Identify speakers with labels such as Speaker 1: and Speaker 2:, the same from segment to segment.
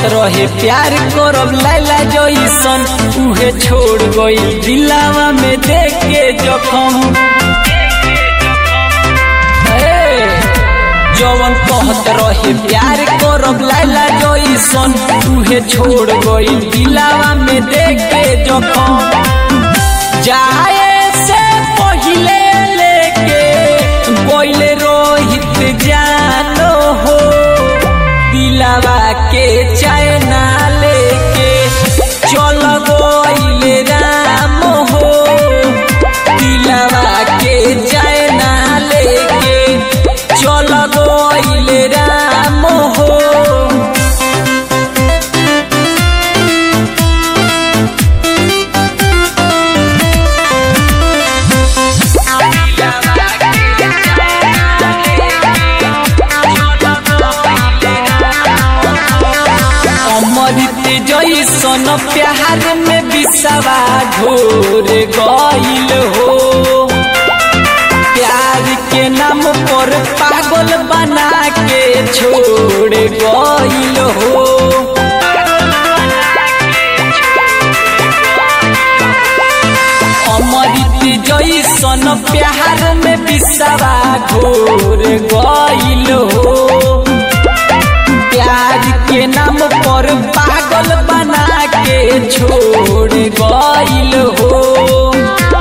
Speaker 1: रहे प्यार करब लैला जइसन, उहे छोड़ गइल दिलावा में देख के जखम। जवन कहत रहे प्यार करब लैला जइसन, उहे छोड़ गइल दिलावा में देख के जखम। जाए से पहिले लेके गइले रोहित जानो हो, दिलावा के चैना लेके चल गइले राम हो, दिलावा के चैना लेके चल गइले राम हो। जइसन प्यार में बिसवा घोर गइल हो, प्यार के नाम पर पागल बना के छोड़ गइल हो। अमृत जइसन प्यार में बिसवा घोर गइल हो, प्यार के नाम पर पागल बना के छोड़ गइल हो।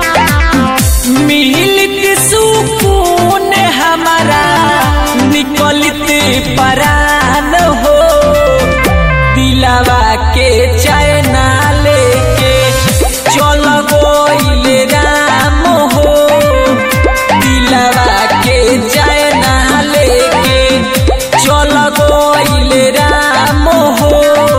Speaker 1: मिलत सुकून हमारा निकलत परान हो, दिलावा के चैना लेके चल गइल राम हो, दिलावा के चैना लेके चल गइल राम हो।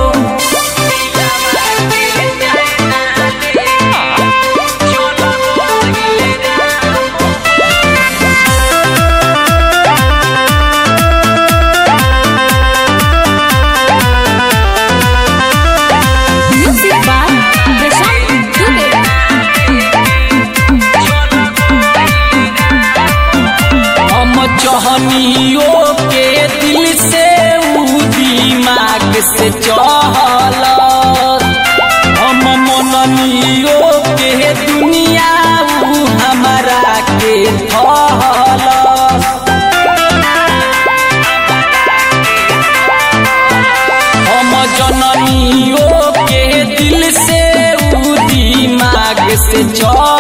Speaker 1: चहनियों के दिल से ऊ दिमाग से चहल, हम मननियों के दुनिया ऊ हमारा के थहल। हम जननियों के दिल से ऊ दिमाग से चहल,